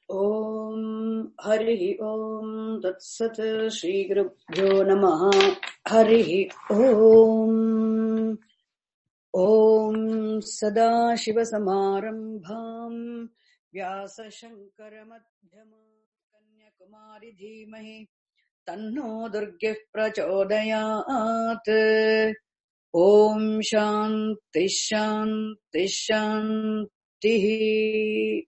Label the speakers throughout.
Speaker 1: Om Hari Om Tat Sat Shri Gurubhyo Namaha Hari Om Om Sada Shiva Samarambham Vyasa Shankara Madhyama Kanya Kumari Dhimahi Tanno Durgya Prachodayat Om Shanti Shanti Shanti.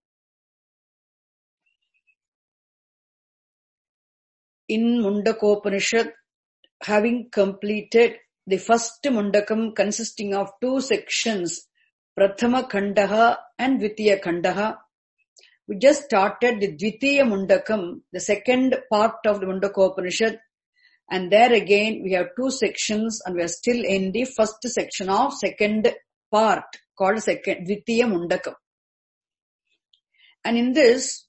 Speaker 1: In Mundakopanishad, having completed the first Mundakam consisting of two sections, Prathama Khandaha and Dvitiya Khandaha, we just started the Dvitiya Mundakam, the second part of the Mundakopanishad, and there again we have two sections and we are still in the first section of second part called Dvitiya Mundakam. And in this,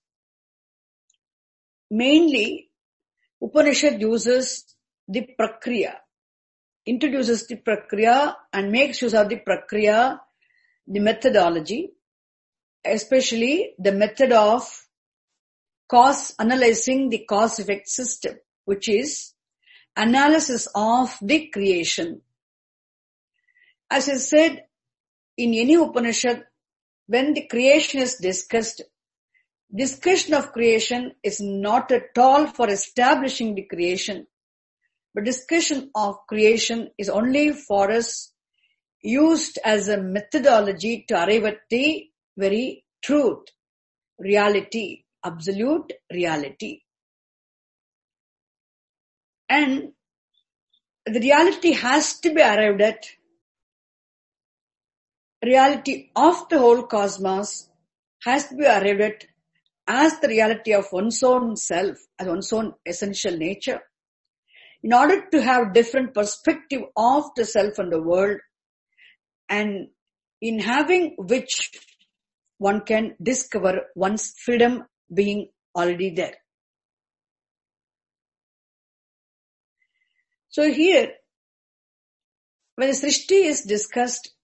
Speaker 1: mainly Upanishad uses the Prakriya, introduces the Prakriya and makes use of the Prakriya, the methodology, especially the method of analyzing the cause-effect system, which is analysis of the creation. As I said, in any Upanishad, when the creation is discussed, discussion of creation is not at all for establishing the creation, but discussion of creation is only for us used as a methodology to arrive at the very truth, reality, absolute reality. And the reality has to be arrived at, reality of the whole cosmos has to be arrived at as the reality of one's own self, as one's own essential nature. In order to have different perspective of the self and the world, and in having which one can discover one's freedom being already there. So here, when the Srishti is discussed,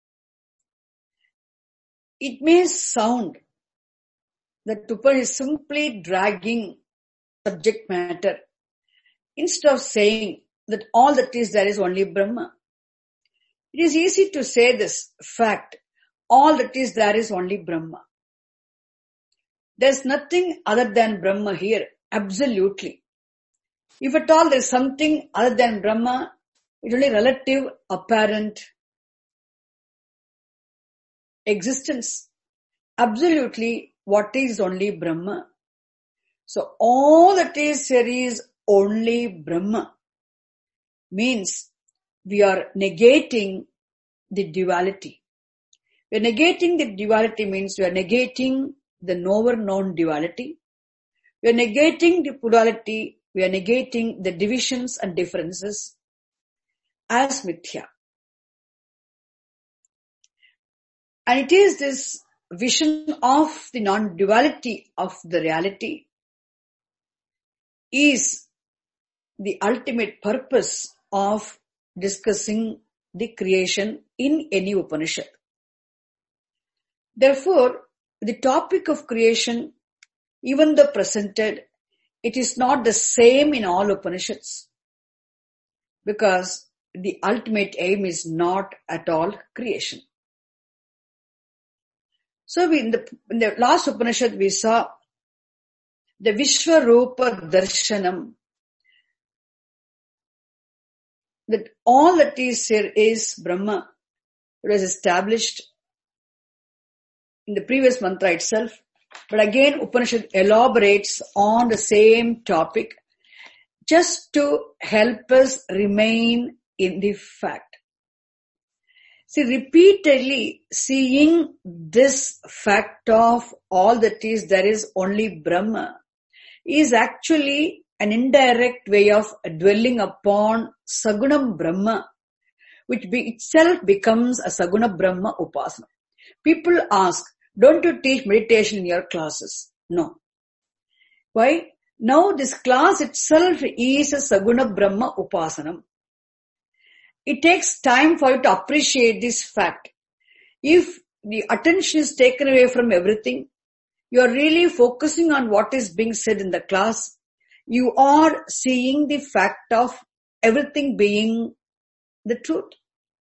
Speaker 1: it may sound that Upanishad is simply dragging subject matter instead of saying that all that is there is only Brahma. It is easy to say this fact, all that is there is only Brahma. There is nothing other than Brahma here, absolutely. If at all there is something other than Brahma, it is only relative, apparent existence. Absolutely, what is only Brahma. So all that is here is only Brahma. Means we are negating the duality. We are negating the duality means we are negating the knower-known duality. We are negating the plurality. We are negating the divisions and differences as mithya. And it is this vision of the non-duality of the reality is the ultimate purpose of discussing the creation in any Upanishad. Therefore, the topic of creation, even though presented, it is not the same in all Upanishads, because the ultimate aim is not at all creation. So in the last Upanishad we saw the Vishwarupa Darshanam, that all that is here is Brahma. It was established in the previous mantra itself, but again Upanishad elaborates on the same topic just to help us remain in the fact. See, repeatedly seeing this fact of all that is there is only Brahma is actually an indirect way of dwelling upon Sagunam Brahma, which itself becomes a Saguna Brahma Upasana. People ask, don't you teach meditation in your classes? No. Why? Now this class itself is a Saguna Brahma Upasanam. It takes time for you to appreciate this fact. If the attention is taken away from everything, you are really focusing on what is being said in the class, you are seeing the fact of everything being the truth.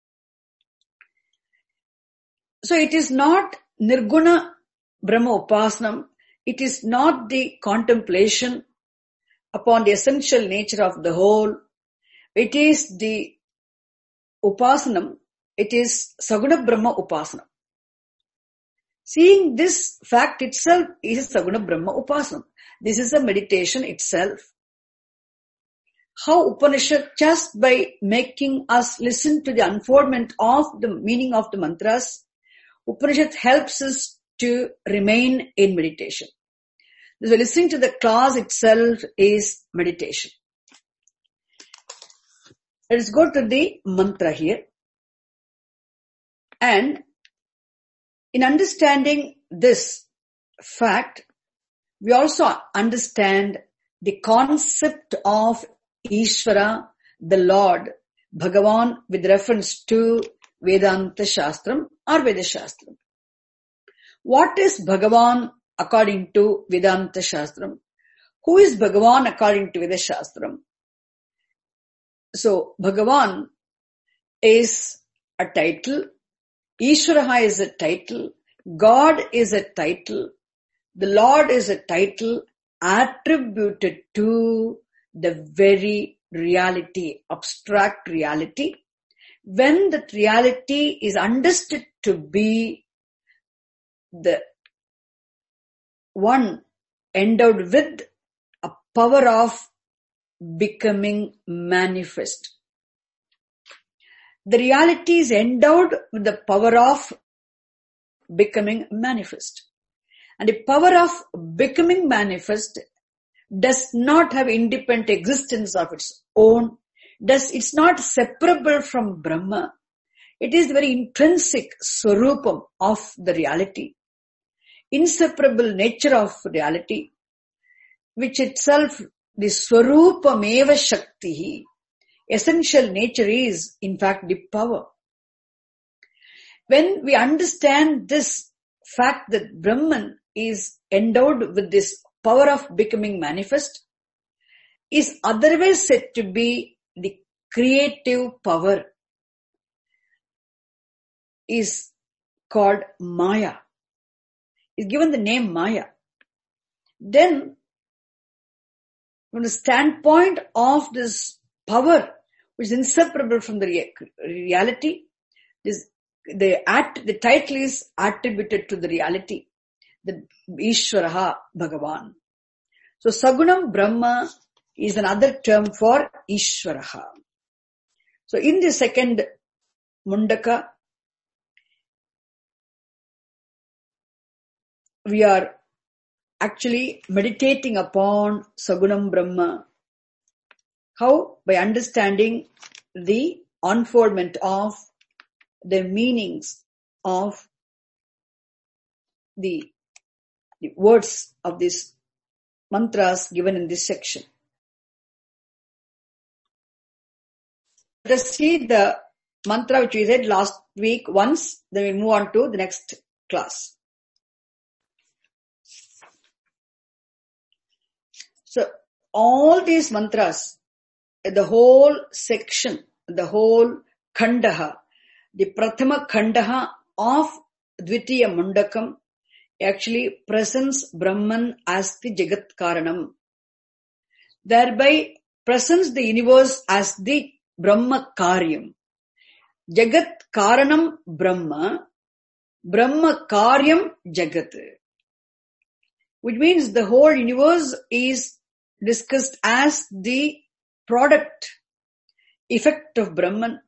Speaker 1: So it is not Nirguna Brahma Upasanam. It is not the contemplation upon the essential nature of the whole. It is the Upasanam. It is Saguna Brahma Upasanam. Seeing this fact itself is Saguna Brahma Upasanam. This is a meditation itself. How Upanishad, just by making us listen to the unfoldment of the meaning of the mantras, Upanishad helps us to remain in meditation. So listening to the class itself is meditation. Let us go to the mantra here. And in understanding this fact, we also understand the concept of Ishvara, the Lord, Bhagavan, with reference to Vedanta Shastram or Veda Shastram. What is Bhagavan according to Vedanta Shastram? Who is Bhagavan according to Veda Shastram? So, Bhagavan is a title, Ishvara is a title, God is a title, the Lord is a title attributed to the very reality, abstract reality. When that reality is understood to be the one endowed with a power of becoming manifest. The reality is endowed with the power of becoming manifest. And the power of becoming manifest does not have independent existence of its own. It's not separable from Brahma. It is the very intrinsic swarupam of the reality, inseparable nature of reality, which itself, the swarupam eva shakti, essential nature is in fact the power. When we understand this fact that Brahman is endowed with this power of becoming manifest, is otherwise said to be the creative power, is called Maya. Is given the name Maya. Then, from the standpoint of this power, which is inseparable from the reality, the title is attributed to the reality, the Ishvaraha Bhagavan. So, Sagunam Brahma is another term for Ishvaraha. So, in the second Mundaka, we are actually meditating upon Sagunam Brahma. How? By understanding the unfoldment of the meanings of the words of these mantras given in this section. Let us see the mantra which we read last week once, then we move on to the next class. So, all these mantras, the whole section, the whole khandaha, the prathama khandaha of Dvitiya Mundakam actually presents Brahman as the Jagat Karanam. Thereby presents the universe as the Brahma Karyam. Jagat Karanam Brahma, Brahma Karyam Jagat. Which means the whole universe is discussed as the product, effect of Brahman.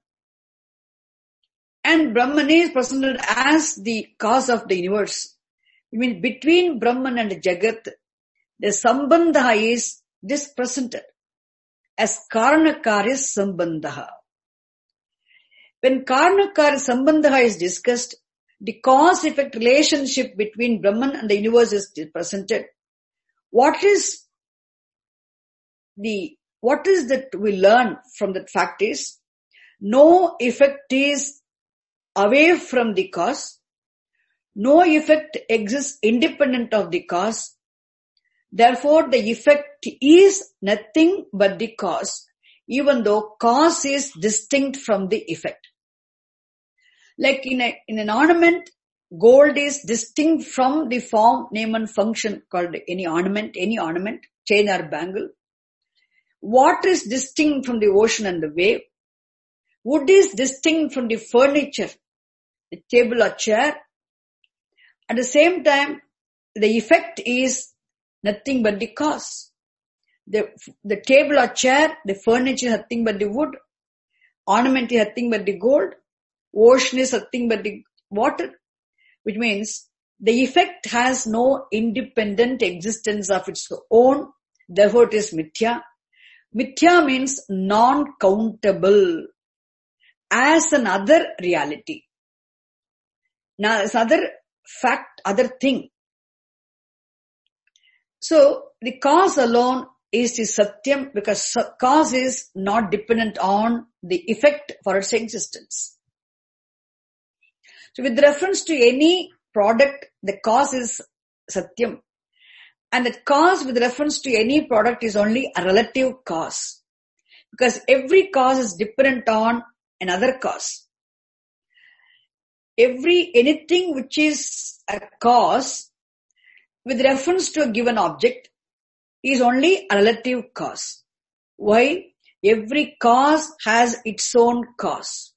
Speaker 1: And Brahman is presented as the cause of the universe. It means between Brahman and Jagat, the sambandha is this presented as Karanakarya Sambandha. When Karanakarya Sambandha is discussed, the cause-effect relationship between Brahman and the universe is presented. What is that we learn from that fact is, no effect is away from the cause, No effect exists independent of the cause. Therefore, the effect is nothing but the cause, even though cause is distinct from the effect. Like in an ornament, gold is distinct from the form, name and function called any ornament, chain or bangle. Water is distinct from the ocean and the wave. Wood is distinct from the furniture, the table or chair. At the same time, the effect is nothing but the cause. The table or chair, the furniture is nothing but the wood. Ornament is nothing but the gold. Ocean is nothing but the water. Which means the effect has no independent existence of its own. Therefore it is mithya. Mithya means non-countable as another reality. Now, as other fact, other thing. So, the cause alone is the satyam because cause is not dependent on the effect for its existence. So, with reference to any product, the cause is satyam. And the cause with reference to any product is only a relative cause. Because every cause is dependent on another cause. Anything which is a cause with reference to a given object is only a relative cause. Why? Every cause has its own cause.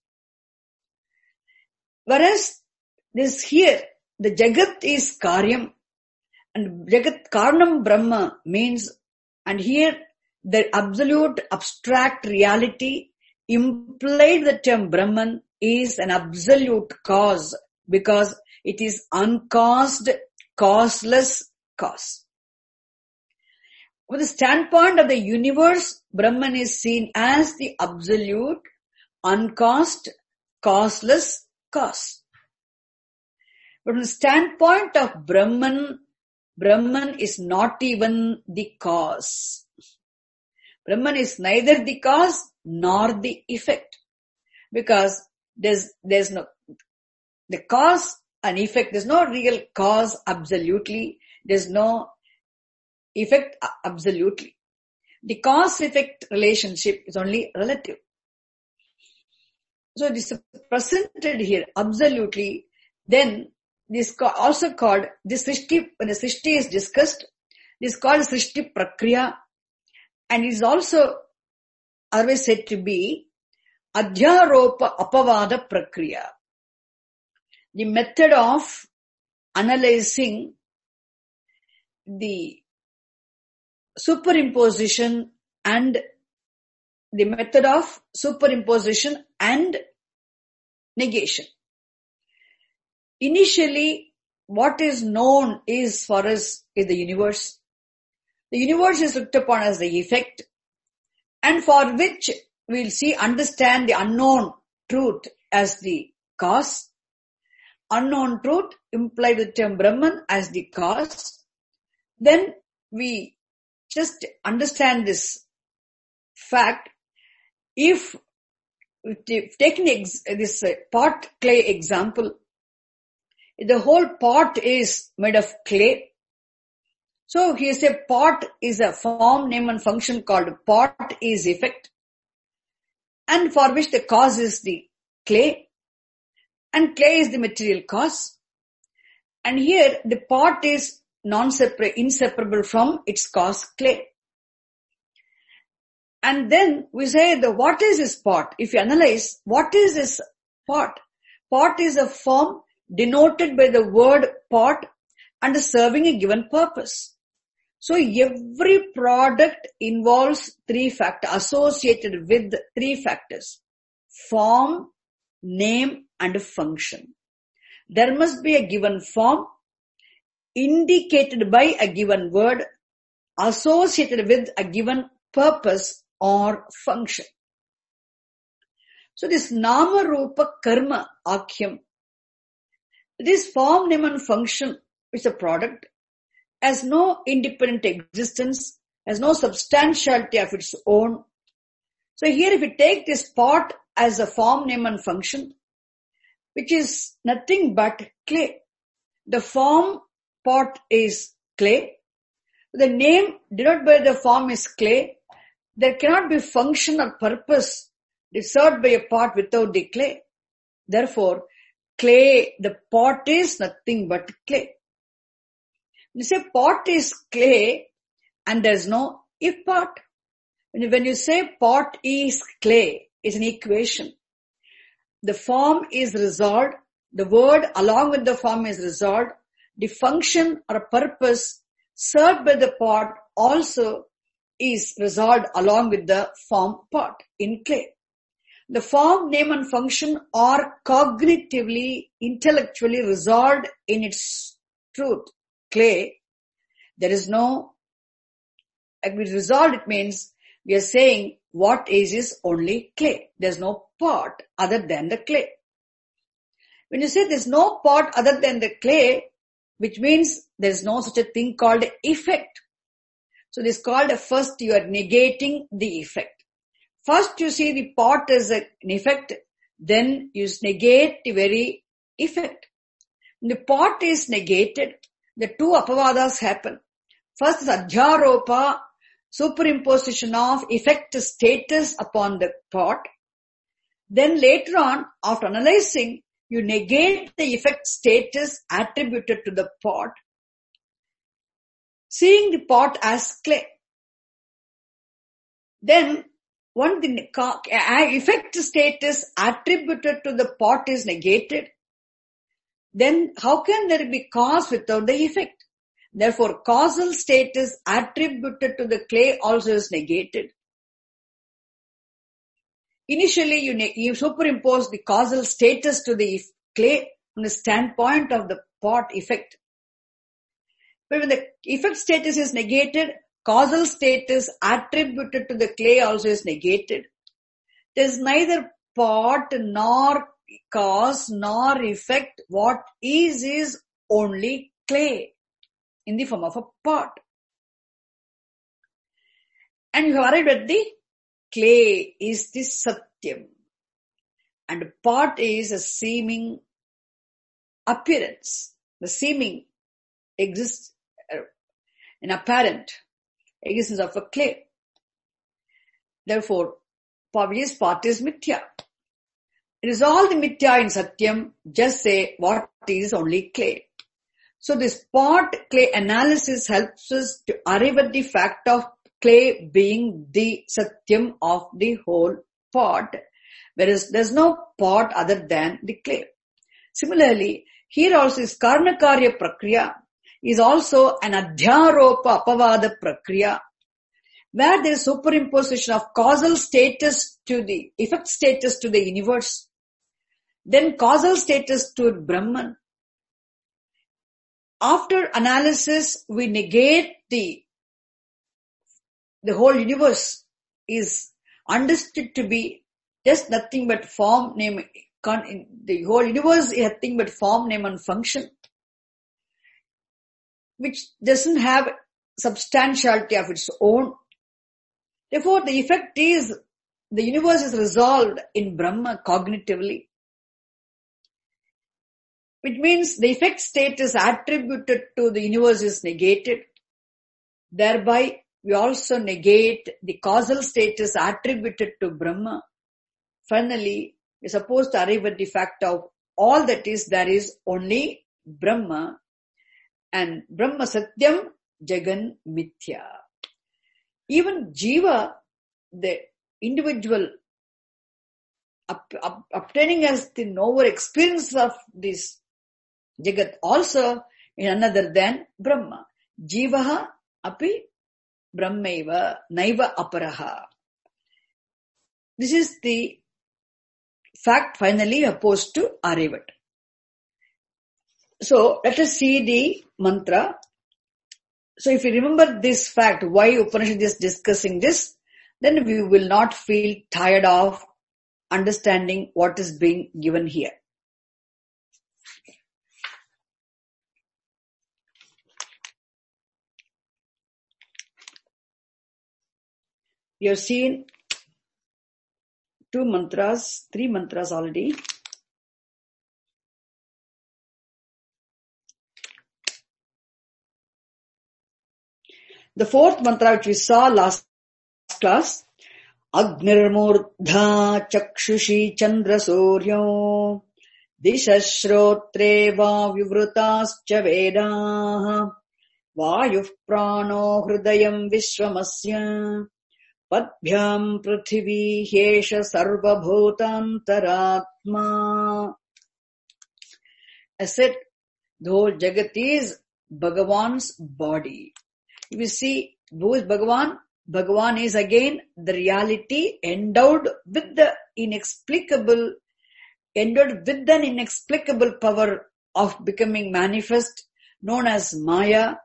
Speaker 1: Whereas this here, the Jagat is Karyam and Jagat Karnam Brahma means, and here the absolute abstract reality implied the term Brahman is an absolute cause because it is uncaused, causeless cause. From the standpoint of the universe, Brahman is seen as the absolute, uncaused, causeless cause. But from the standpoint of Brahman is not even the cause. Brahman is neither the cause nor the effect. Because there's no, the cause and effect, there's no real cause absolutely, there's no effect absolutely. The cause-effect relationship is only relative. So this is presented here absolutely, then this also called, this Srishti, when the Srishti is discussed, this is called Srishti Prakriya and is also always said to be Adhyaropa Apavada Prakriya. The method of analyzing the superimposition and the method of superimposition and negation. Initially, what is known is for us is the universe. The universe is looked upon as the effect and for which we'll understand the unknown truth as the cause. Unknown truth implied the term Brahman as the cause. Then we just understand this fact. If taking this pot clay example, the whole pot is made of clay. So he says pot is a form, name and function called pot is effect and for which the cause is the clay and clay is the material cause. And here the pot is inseparable from its cause clay. And then we say what is this pot? If you analyze, what is this pot? Pot is a form denoted by the word pot and serving a given purpose. So every product involves three factors, associated with three factors: form, name and function. There must be a given form indicated by a given word associated with a given purpose or function. So this Nama Rupa Karma Akhyam, this form, name and function is a product, has no independent existence, has no substantiality of its own. So here if we take this pot as a form, name and function, which is nothing but clay. The form pot is clay. The name denoted by the form is clay. There cannot be function or purpose served by a pot without the clay. Therefore, clay, the pot is nothing but clay. When you say pot is clay and there is no if part. When you say pot is clay, it's an equation. The form is resolved. The word along with the form is resolved. The function or purpose served by the pot also is resolved along with the form pot in clay. The form, name and function are cognitively, intellectually resolved in its truth. Clay, there is no, with resolved it means we are saying what is only clay. There's no pot other than the clay. When you say there's no pot other than the clay, which means there's no such a thing called effect. So this is called first you are negating the effect. First you see the pot as an effect, then you negate the very effect. When the pot is negated, the two apavadas happen. First is adhyaropa, superimposition of effect status upon the pot. Then later on, after analyzing, you negate the effect status attributed to the pot, seeing the pot as clay. Then, when the effect status attributed to the pot is negated, then how can there be cause without the effect? Therefore, causal status attributed to the clay also is negated. Initially, you superimpose the causal status to the clay from the standpoint of the pot effect. But when the effect status is negated, causal status attributed to the clay also is negated. There is neither pot nor cause nor effect. What is only clay in the form of a pot. And you have arrived at the clay is the satyam. And pot is a seeming appearance. The seeming exists, an apparent existence of a clay. Therefore, pot is mithya. It is all the mithya in satyam. Just say what is only clay. So this pot clay analysis helps us to arrive at the fact of clay being the satyam of the whole pot, whereas there's no pot other than the clay. Similarly, here also is karnakarya prakriya is also an adhyaropa apavada prakriya, where there is superimposition of causal status to the effect status to the universe, then causal status to Brahman. After analysis, we negate the whole universe is understood to be just nothing but form, name, the whole universe is nothing but form, name and function, which doesn't have substantiality of its own. Therefore, the effect is, the universe is resolved in Brahma cognitively, which means the effect state is attributed to the universe is negated. Thereby, we also negate the causal status attributed to Brahma. Finally, we are supposed to arrive at the fact of all that is, there is only Brahma, and Brahma Satyam Jagan Mithya. Even Jiva, the individual, obtaining as the knower experience of this Jagat also is another than Brahma. Jivaha api Brahmaiva naiva aparaha. This is the fact finally opposed to arrive at. So let us see the mantra. So if you remember this fact, why Upanishad is discussing this, then we will not feel tired of understanding what is being given here. We have seen 3 mantras already. The fourth mantra which we saw last class, Agnirmurdha chakshushi chandra suryo dishashrotre vavyuvrutascha vedaha vayuh prano hridayam vishwamasya padbhyam prithvi hyesha sarva bhutantaratma. I said, the whole Jagat is Bhagavan's body. If you see, who is Bhagavan? Bhagavan is again the reality endowed with an inexplicable power of becoming manifest, known as Maya,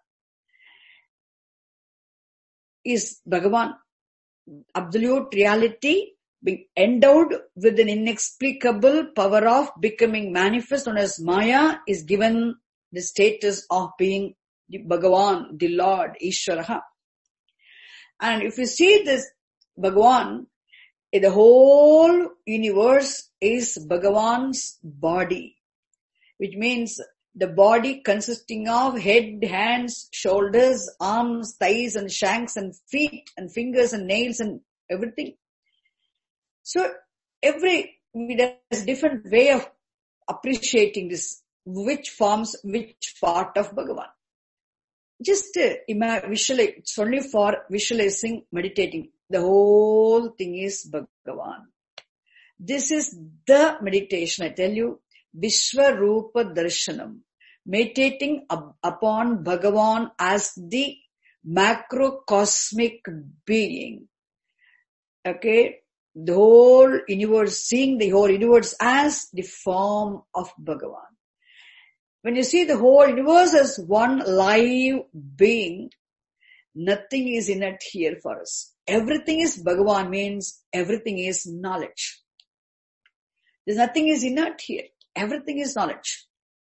Speaker 1: is Bhagavan. Absolute reality being endowed with an inexplicable power of becoming manifest, known as Maya, is given the status of being the Bhagavan, the Lord, Ishvaraha. And if you see this Bhagavan, the whole universe is Bhagavan's body, which means the body consisting of head, hands, shoulders, arms, thighs and shanks and feet and fingers and nails and everything. So there's a different way of appreciating this, which forms which part of Bhagavan. Just visualize, it's only for visualizing, meditating. The whole thing is Bhagavan. This is the meditation, I tell you, Vishwarupa Darshanam. Meditating upon Bhagavan as the macrocosmic being. Okay? The whole universe, seeing the whole universe as the form of Bhagavan. When you see the whole universe as one live being, nothing is in it here for us. Everything is Bhagavan, means everything is knowledge. There's nothing is inert here. Everything is knowledge.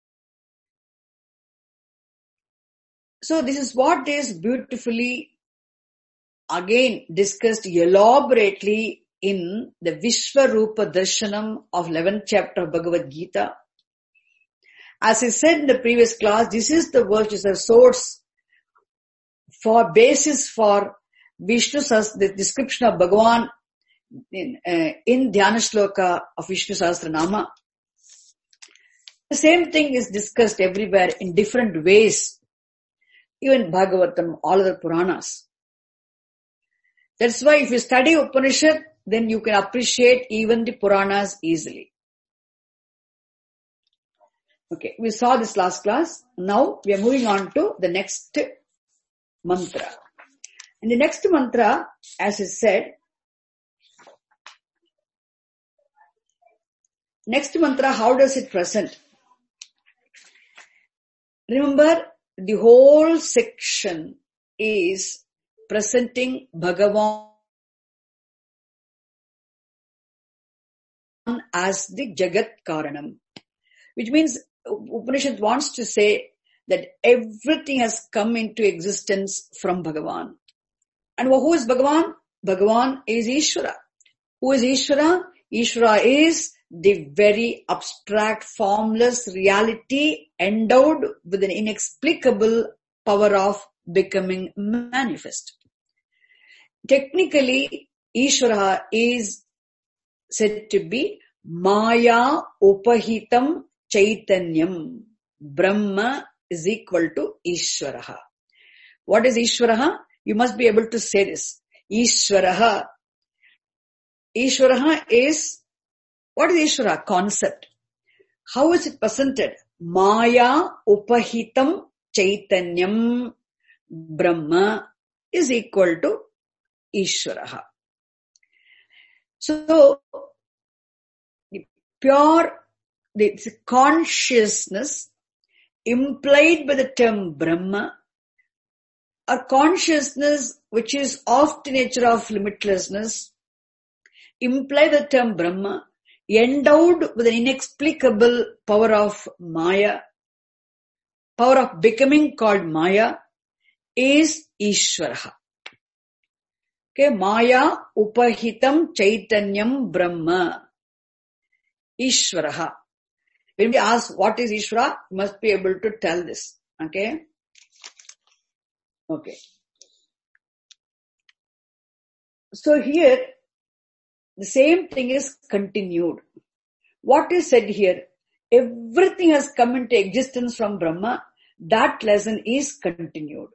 Speaker 1: So this is what is beautifully again discussed elaborately in the Vishwarupa Darshanam of 11th chapter of Bhagavad Gita. As I said in the previous class, this is the verse, is a source for basis for Vishnu the description of Bhagavan in Dhyana Shloka of Vishnu Sahasranama. The same thing is discussed everywhere in different ways, even Bhagavatam, all other Puranas. That's why if you study Upanishad, then you can appreciate even the Puranas easily. Okay, we saw this last class. Now we are moving on to the next mantra. In the next mantra, as I said, next mantra, how does it present? Remember, the whole section is presenting Bhagavan as the Jagat Karanam, which means Upanishad wants to say that everything has come into existence from Bhagavan. And who is Bhagavan? Bhagavan is Ishvara. Who is Ishvara? Ishvara is the very abstract, formless reality endowed with an inexplicable power of becoming manifest. Technically, Ishvara is said to be Maya Upahitam Chaitanyam. Brahma is equal to Ishvaraha. What is Ishvaraha? You must be able to say this. Ishvaraha. Ishvaraha is, what is Ishvara? Concept. How is it presented? Maya Upahitam Chaitanyam. Brahma is equal to Ishvaraha. So, the consciousness implied by the term Brahma, or consciousness which is of the nature of limitlessness, imply the term Brahma, endowed with an inexplicable power of Maya, power of becoming called Maya, is Ishvaraha. Okay, Maya Upahitam Chaitanyam Brahma. Ishvaraha. When we ask what is Ishvara, you must be able to tell this. Okay. So here, the same thing is continued. What is said here? Everything has come into existence from Brahma. That lesson is continued.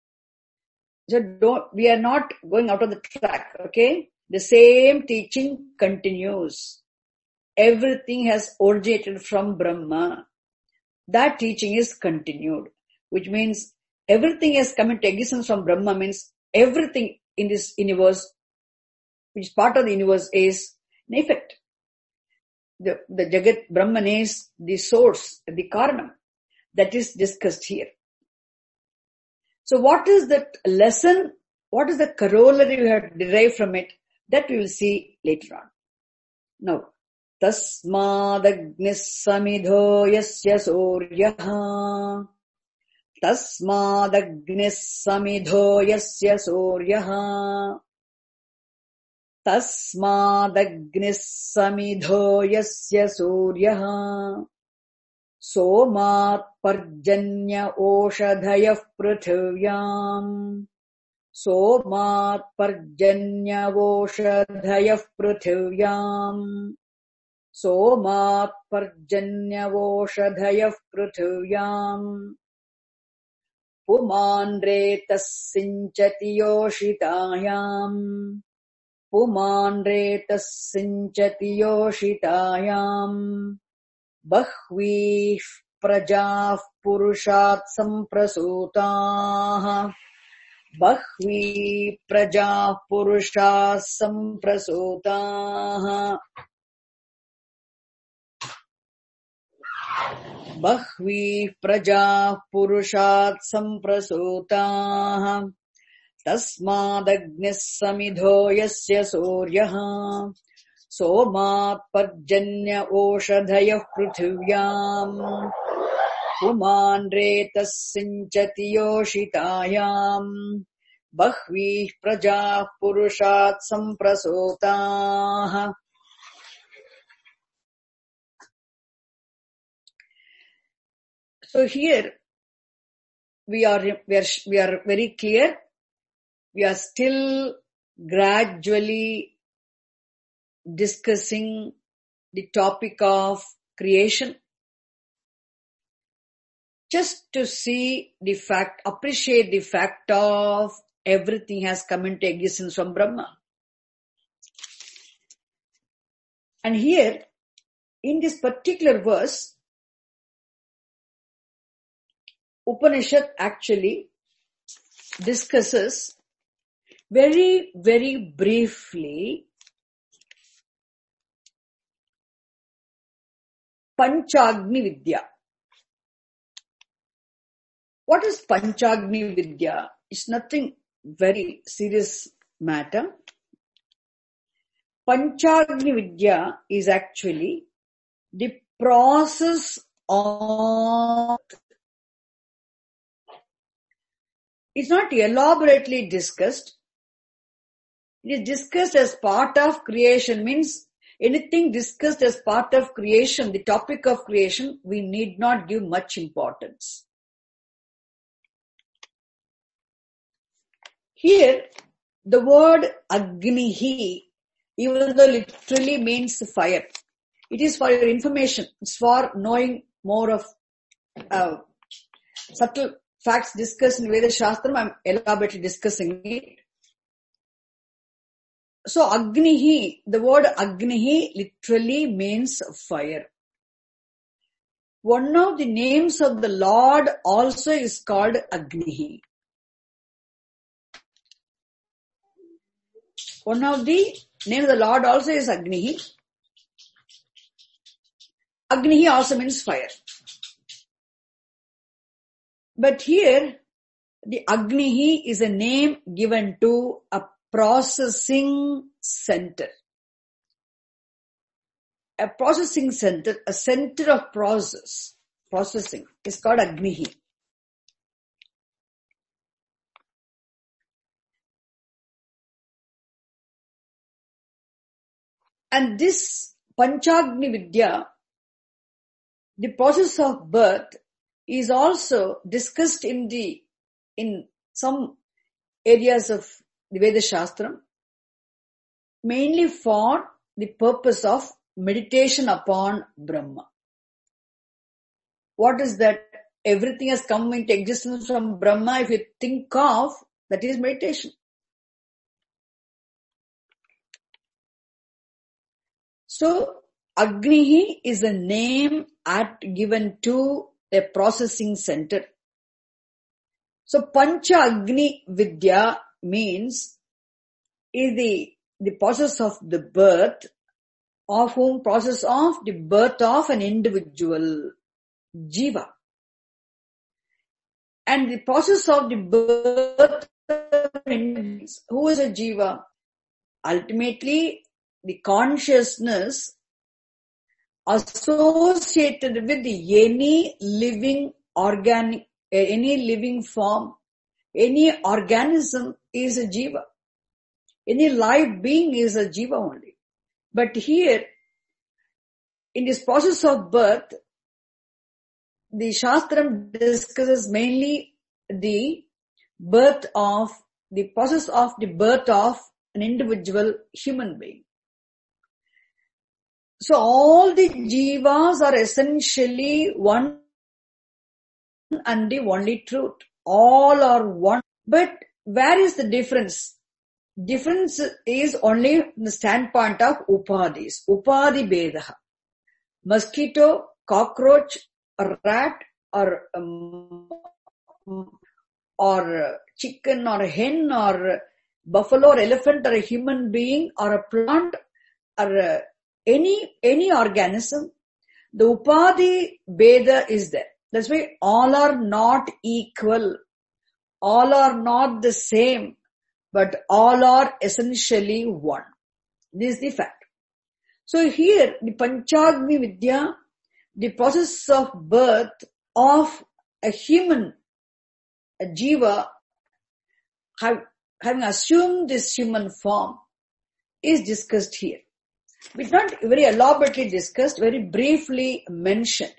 Speaker 1: So we are not going out of the track, okay? The same teaching continues. Everything has originated from Brahma. That teaching is continued, which means everything has come into existence from Brahma means everything in this universe, which is part of the universe, is in effect. The Jagat Brahman is the source, the Karanam, that is discussed here. So what is that lesson? What is the corollary we have derived from it? That we will see later on. Now, Tasmadagnis samidho yasya suryaha. Tasmadagnis samidho yasya suryaha. Tasmadagnis samidho yasya suryaha. Somat parjanya oshadhayah prithvyam. Somat parjanya oshadhayah prithvyam. Somat parjanya oshadhayah prithvyam. Puman retas sinchati yoshitayam. Puman retas sinchati yoshitayam. Bahvih prajah purushat samprasutaah. Bahvi prajah purushat samprasutaah. Bahvi prajah purushat samprasutaah. Tasmadagnis samidho yasya suryaha. Somat parjanya oshadhayah prithvyam. Puman retas sinchati yoshitayam. Bahvih prajah purushat samprasutaah. So here we are very clear. We are still gradually discussing the topic of creation, just to see the fact, appreciate the fact of everything has come into existence from Brahma. And here, in this particular verse, Upanishad actually discusses very, very briefly Panchagni Vidya. What is Panchagni Vidya? It's nothing very serious matter. Panchagni Vidya is actually the process of... It's not elaborately discussed. It is discussed as part of creation, means anything discussed as part of creation, the topic of creation, we need not give much importance. Here, the word Agnihi, even though literally means fire, it is for your information. It's for knowing more of subtle facts discussed in Veda Shastram. I'm elaborately discussing it. So Agnihi, the word Agnihi literally means fire. One of the names of the Lord also is called Agnihi. One of the names of the Lord also is Agnihi. Agnihi also means fire. But here, the Agnihi is a name given to a processing center. A processing center, a center of processing is called Agnihi. And this Panchagni Vidya, the process of birth, is also discussed in some areas of the Veda Shastram. mainly for the purpose of meditation upon Brahma. What is that? Everything has come into existence from Brahma. If you think of, that is meditation. So, Agnihi is a name given to a processing center. So, Pancha Agni Vidya means is the process of the birth of the birth of an individual jiva. And the process of the birth of an individual, who is a jiva? Ultimately, the consciousness associated with any living form, any organism is a jiva. Any live being is a jiva only. But here, in this process of birth, the Shastram discusses mainly the process of the birth of an individual human being. So all the jivas are essentially one and the only truth. All are one. But where is the difference? Difference is only from the standpoint of upadhis. Upadhi bedaha. Mosquito, cockroach, a rat, or chicken, or a hen, or buffalo, or elephant, or a human being, or a plant, or any organism, the upadhi beda is there. That's why all are not equal, all are not the same, but all are essentially one. This is the fact. So here, the Panchagni Vidya, the process of birth of a human, a jiva, having assumed this human form, is discussed here. It's not very elaborately discussed, very briefly mentioned.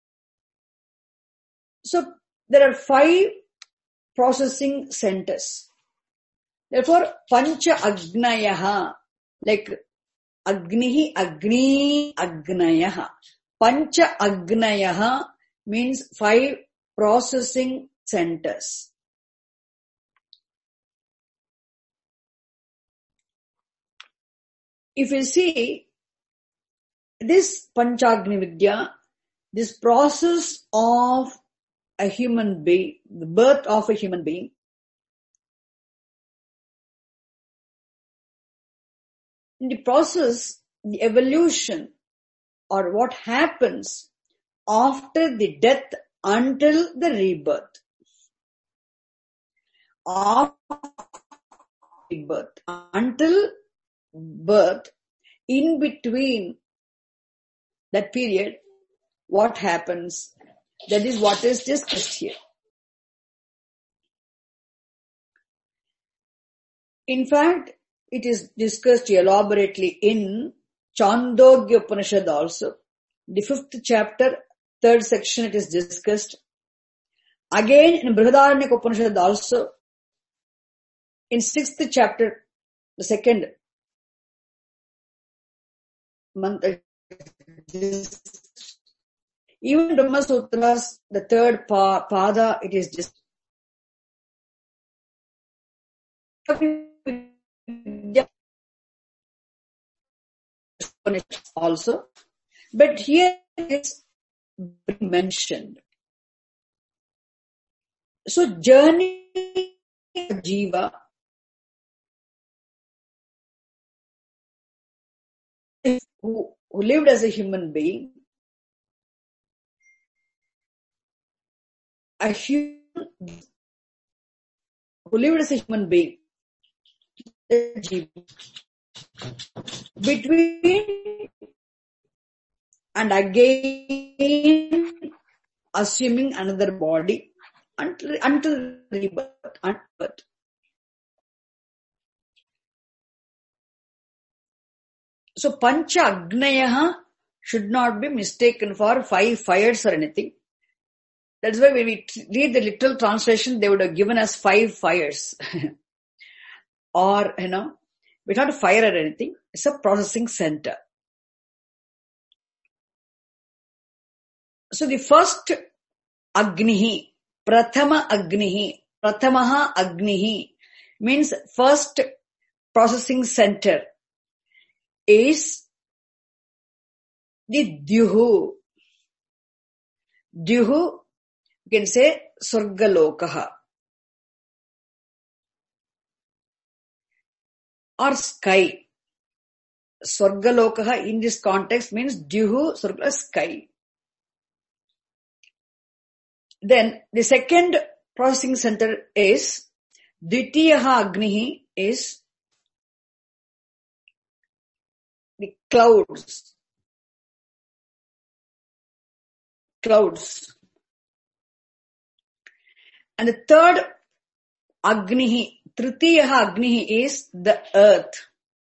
Speaker 1: So there are 5 processing centers. Therefore, Pancha Agnayaha, like Agnihi, Agni, Agnayaha. Pancha Agnayaha means 5 processing centers. If you see this Panchagni Vidya, this process of a human being, the birth of a human being, in the process, the evolution, or what happens after the death until the rebirth. After rebirth, until birth, in between that period, what happens? That is what is discussed here. In fact, it is discussed elaborately in Chandogya Upanishad also. The 5th chapter, 3rd section, it is discussed. Again in Brihadaranyaka Upanishad also, in 6th chapter, the 2nd month, even Brahma Sutras, the 3rd pada, it is just also, but here it's mentioned. So journey of jiva who lived as a human being, who lived as a human being, between and again assuming another body until rebirth. So Pancha Agnayaha should not be mistaken for 5 fires or anything. That's why when we read the literal translation, they would have given us 5 fires. Or, We don't have to fire at anything. It's a processing center. So the first Agnihi, Prathamaha Agnihi means first processing center is the Dyuhu. Dyuhu, you can say Swargalokaha or sky. Swargalokaha in this context means Dyuhu, Swargalokaha, sky. Then the second processing center is Dvitiyaha Agnihi is the clouds. And the third Agnihi, Tritiyaha Agnihi is the earth.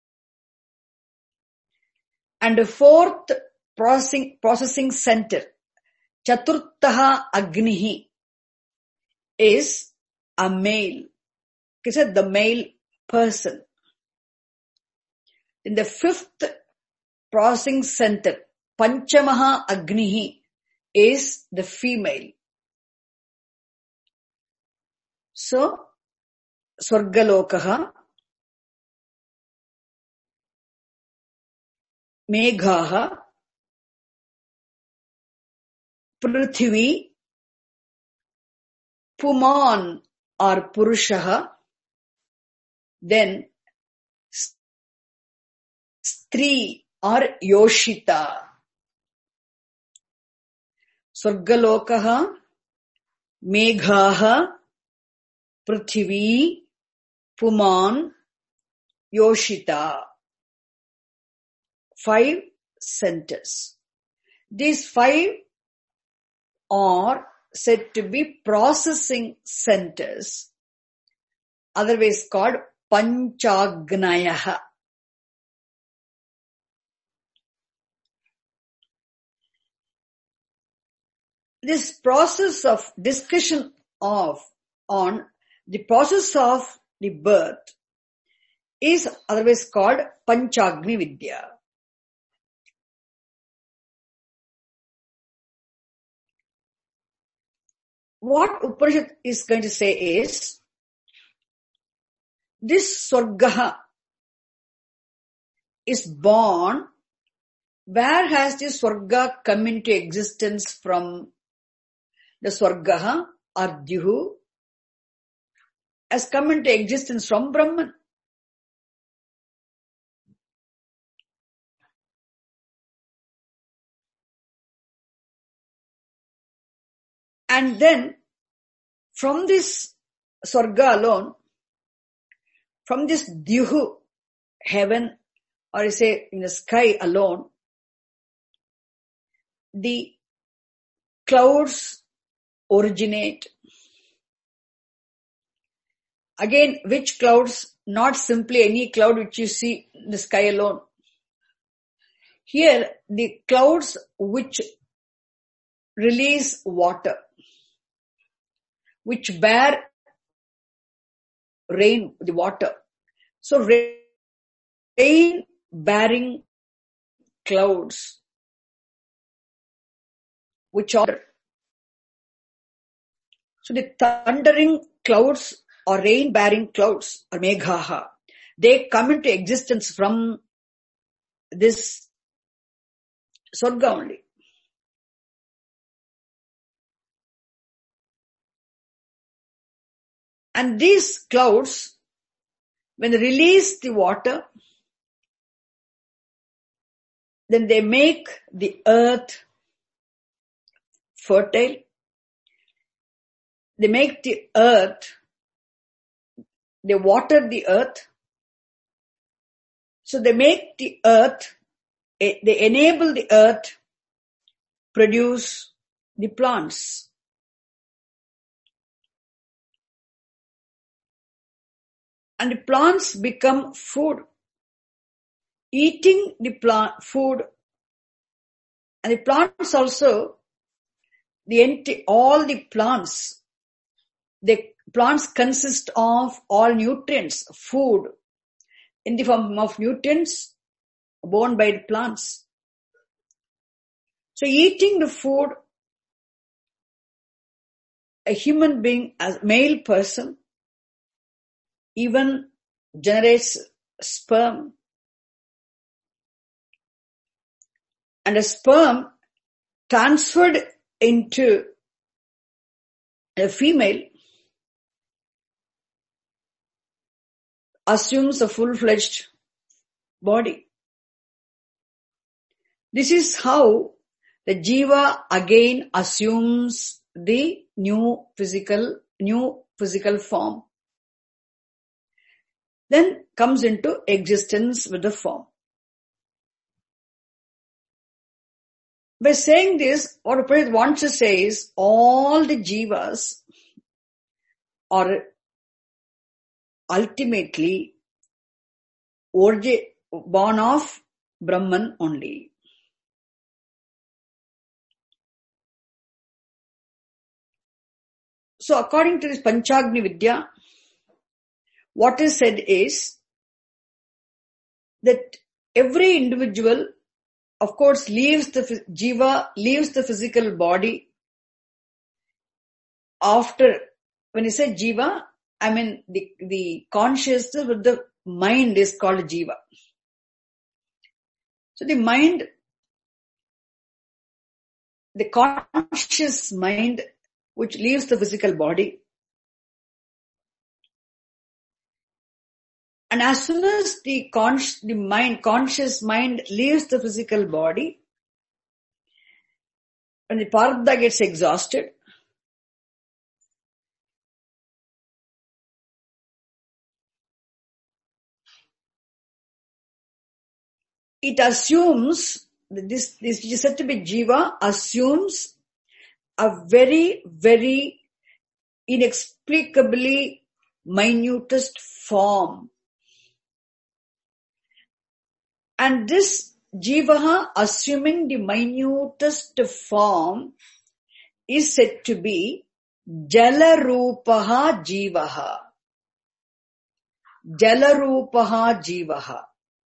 Speaker 1: And the fourth processing center, Chaturthaha Agnihi, is a male. He said the male person. In the fifth processing center, Panchamaha Agnihi, is the female. So, Swargalokaha, Meghaha, Prithvi, Puman or Purushaha, then Stri or Yoshita. Swargalokaha, Meghaha, Prithvi, Puman, Yoshita. 5 centers. These 5 are said to be processing centers, otherwise called Panchagnayaha. This process of discussion on the process of the birth is otherwise called Panchagni Vidya. What Upanishad is going to say is, this Swargaha is born. Where has this Swarga come into existence from? The Swargaha or Dyuhu has come into existence from Brahman. And then, from this Swarga alone, from this Dyuhu, heaven, or you say in the sky alone, the clouds originate. Again, which clouds? Not simply any cloud which you see in the sky alone. Here, the clouds which release water, which bear rain, the water. So, rain-bearing clouds, which are, so the thundering clouds or rain-bearing clouds or Meghaha, they come into existence from this Swarga only. And these clouds, when they release the water, then they make the earth fertile. They make the earth, they water the earth. So they make the earth, they enable the earth produce the plants. And the plants become food. Eating the plant food, and the plants also, all the plants, the plants consist of all nutrients, food, in the form of nutrients borne by the plants. So eating the food, a human being, as a male person, even generates sperm. And a sperm transferred into a female assumes a full-fledged body. This is how the jiva again assumes the new physical form. Then comes into existence with the form. By saying this, what Upanishad wants to say is all the jivas are ultimately born of Brahman only. So according to this Panchagni Vidya, what is said is that every individual, of course, jiva leaves the physical body after, when you say jiva, I mean the consciousness with the mind is called jiva. So the mind, the conscious mind which leaves the physical body, and as soon as the conscious mind leaves the physical body, when the prarabdha gets exhausted, it assumes, this is said to be jiva, assumes a very, very inexplicably minutest form. And this jiva assuming the minutest form is said to be Jalarupaha jivaha. Jalarupaha jivaha.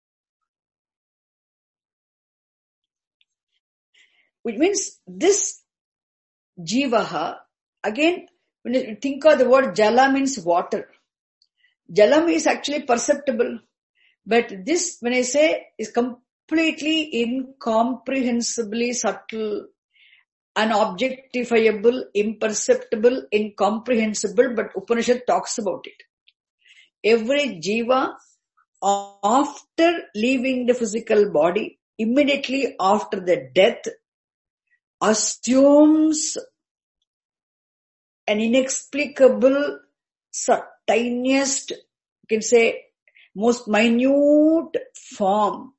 Speaker 1: Which means this jivaha, again, when you think of the word jala means water. Jalam is actually perceptible. But this, when I say, is completely incomprehensibly subtle, unobjectifiable, imperceptible, incomprehensible, but Upanishad talks about it. Every jiva, after leaving the physical body, immediately after the death, assumes an inexplicable, tiniest, you can say, most minute form.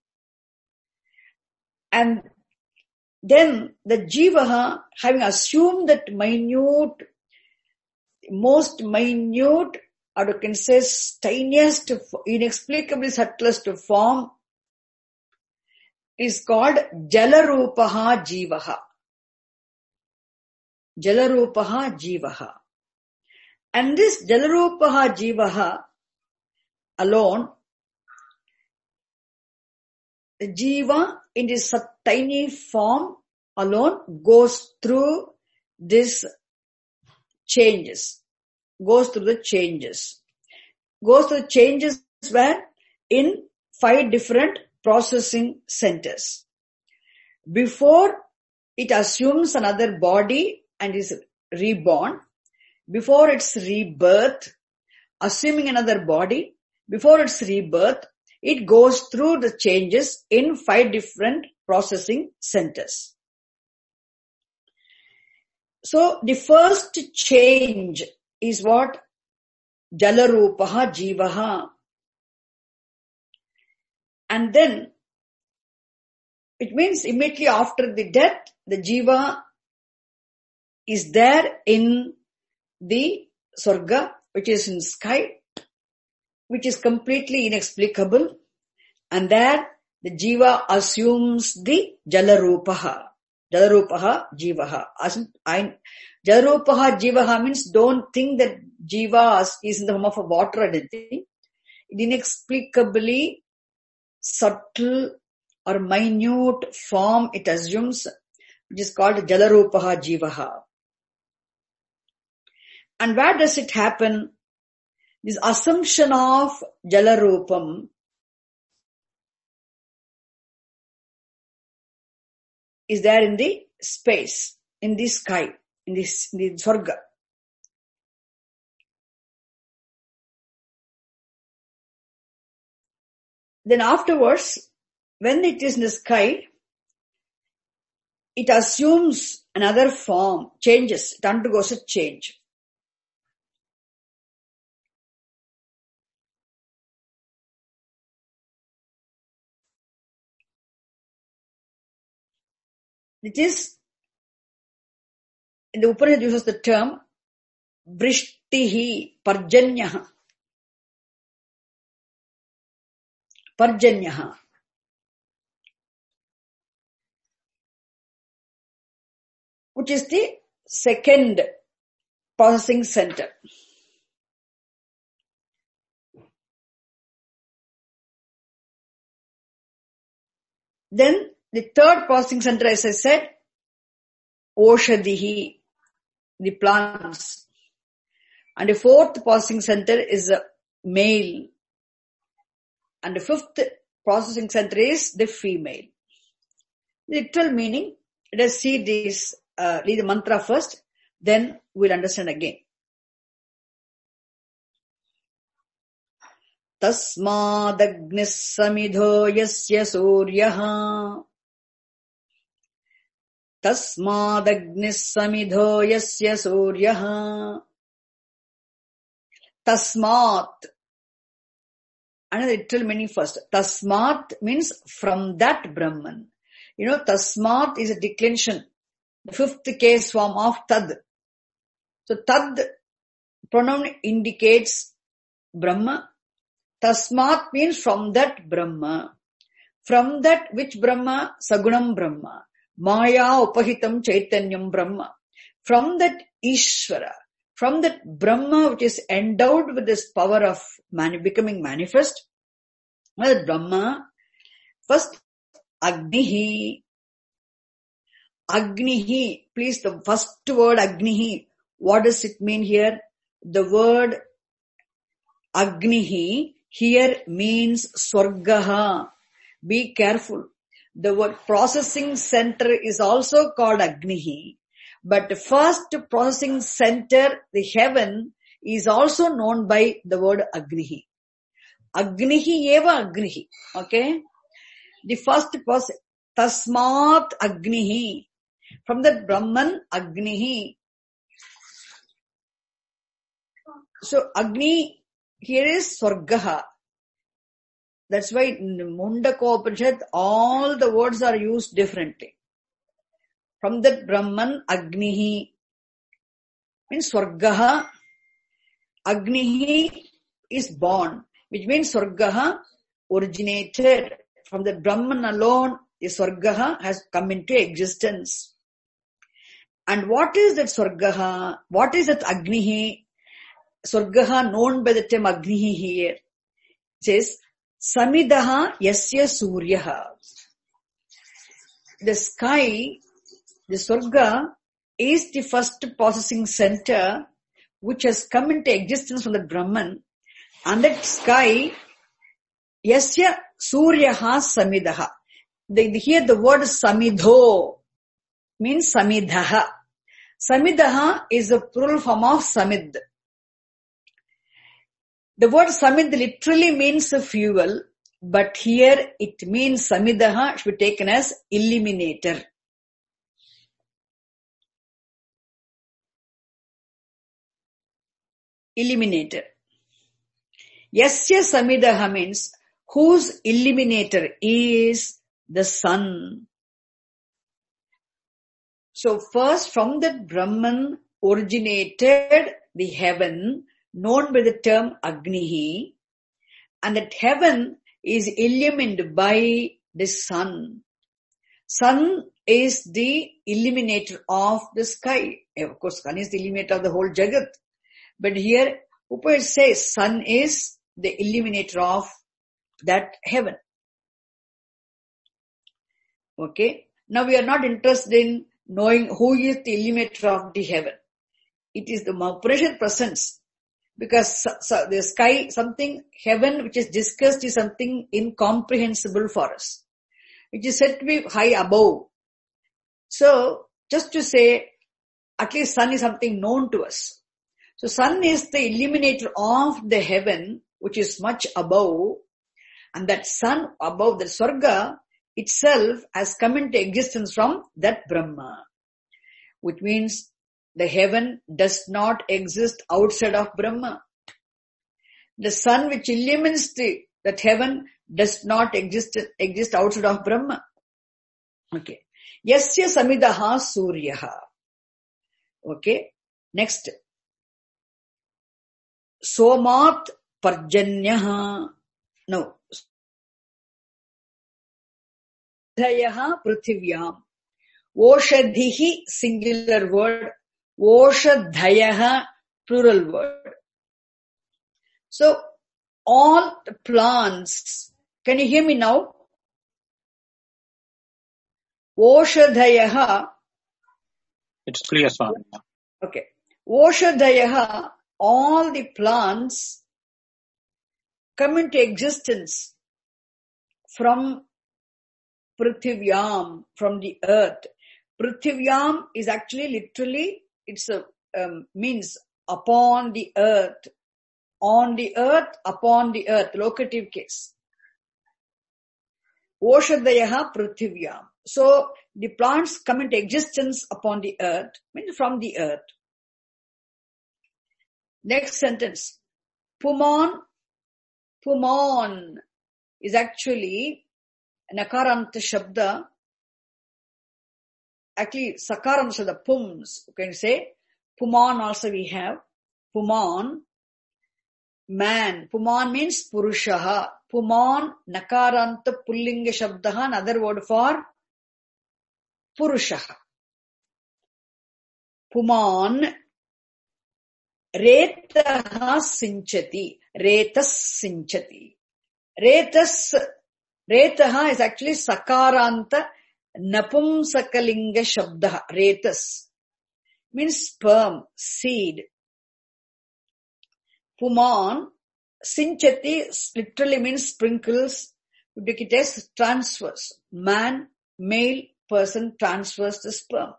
Speaker 1: And then the jiva, having assumed that most minute, or you can say tiniest, inexplicably subtlest form, is called Jalarupaha jivaha. Jalarupaha jivaha. And this Jalarupaha jivaha alone, the jiva in this tiny form alone goes through this changes. Goes through the changes where in 5 different processing centers. Before it assumes another body and is reborn, before its rebirth, assuming another body, before its rebirth, it goes through the changes in 5 different processing centers. So the first change is what? Jalarupaha jivaha. And then it means immediately after the death, the jiva is there in the Swarga, which is in sky, which is completely inexplicable, and there the jiva assumes the Jalarupaha. Jalarupaha jivaha. Jalarupaha jivaha means don't think that jiva is in the form of a water or anything. inexplicably subtle or minute form it assumes, which is called Jalarupaha Jivaha. And where does it happen? This assumption of Jalarupam is there in the space, in the sky, in the Swarga. Then afterwards, when it is in the sky, it assumes another form, changes, it undergoes a change. It is, in the Upanishad uses the term Vrishtihi Parjanyaha. Parjanyaha. Which is the second processing center. Then the third processing center, as I said, Oshadihi, the plants. And the fourth processing center is a male. And the fifth processing center is the female. Literal meaning, let us see this, read the mantra first, then we'll understand again. Tasmadagnis samidho yasya suryaha. Tasmadagnis samidho yasya suryaha. Tasmat. Another literal meaning first. Tasmat means from that Brahman. You know, Tasmat is a declension, the fifth case form of Tad. So Tad pronoun indicates Brahma. Tasmat means from that Brahma. From that which Brahma? Sagunam Brahma. Maya upahitam chaitanyam Brahma. From that Ishvara. From that Brahma which is endowed with this power of becoming manifest. Well, Brahma, first Agnihi. Agnihi, please, the first word Agnihi, what does it mean here? The word Agnihi here means Swargaha. Be careful. The word processing center is also called Agnihi. But the first processing center, the heaven, is also known by the word Agnihi. Agnihi eva Agnihi. Okay? The first process, Tasmat Agnihi. From that Brahman, Agnihi. So Agni here is Swargaha. That's why in the Mundaka Upanishad, all the words are used differently. From that Brahman, Agnihi means Swargaha. Agnihi is born, which means Swargaha originated. From the Brahman alone, the Swargaha has come into existence. And what is that Swargaha? What is that Agnihi? Swargaha known by the term Agnihi here. It says, Samidaha yasya suryaha. The sky, the Swarga, is the first processing center which has come into existence from the Brahman. And that sky, yasya suryaha samidaha. Here the word samidho means samidaha. Samidaha is a plural form of samid. The word samid literally means a fuel, but here it means samidaha should be taken as illuminator. Illuminator. Yasya samidaha means whose illuminator is the sun. So first from that Brahman originated the heaven known by the term Agnihi, and that heaven is illumined by the sun. Sun is the illuminator of the sky. Of course, sun is the illuminator of the whole Jagat. But here, Upanishad says sun is the illuminator of that heaven. Okay. Now we are not interested in knowing who is the illuminator of the heaven. It is the Upanishad presence. Because the sky, something, heaven which is discussed is something incomprehensible for us, which is said to be high above. So, just to say, at least sun is something known to us. So, sun is the illuminator of the heaven, which is much above, and that sun above the Swarga itself has come into existence from that Brahma, which means the heaven does not exist outside of Brahma. The sun which illumines that heaven does not exist outside of Brahma. Okay. Yasya samidaha suryaha. Okay. Next. Somat parjanyaha. No. Dhayaha prithivya. Oshadhihi, singular word. Oshadhayaha, plural word. So, all the plants, can you hear me now? Oshadhayaha.
Speaker 2: It's clear, Swami.
Speaker 1: Okay. Oshadhayaha, all the plants come into existence from Prithivyam, from the earth. Prithivyam is actually literally, it's a means upon the earth, on the earth, upon the earth, locative case. Oshadayaha Prithivyam. So the plants come into existence upon the earth, means from the earth. Next sentence. Puman. Puman is actually Nakaranta Shabda. Actually, Sakaranta Shabda, Pums. You can say Puman also we have. Puman, man. Puman means Purushaha. Puman, Nakaranta Pullinga Shabdaha, another word for Purushaha. Puman, Retaha Sinchati. Retas Sinchati. Retaha is actually Sakaranta Napumsakalinga Shabdaha. Retas means sperm, seed. Puman, Sinchati literally means sprinkles. You take it as transfers. Man, male person transfers the sperm.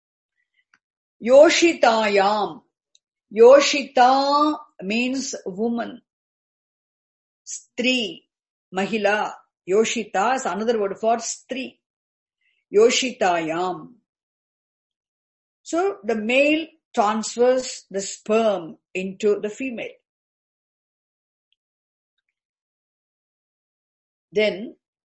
Speaker 1: Yoshitayam. Yoshita means woman. Stri, Mahila. Yoshita is another word for Stri. Yoshitayam. So the male transfers the sperm into the female. Then,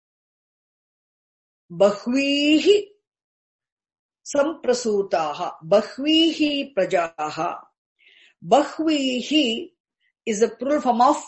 Speaker 1: Bahvihi Samprasutaha. Bahvihi Prajaha. Bahvihi is the plural form of,